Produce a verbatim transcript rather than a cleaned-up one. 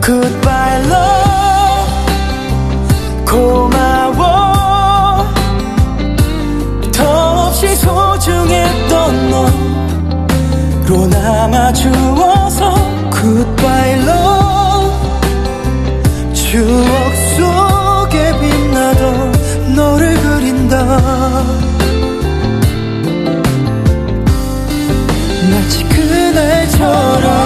Goodbye love 고마워 더없이 소중했던 너로 남아주어서 Goodbye love 추억 속에 빛나던 너를 그린다 마치 그날처럼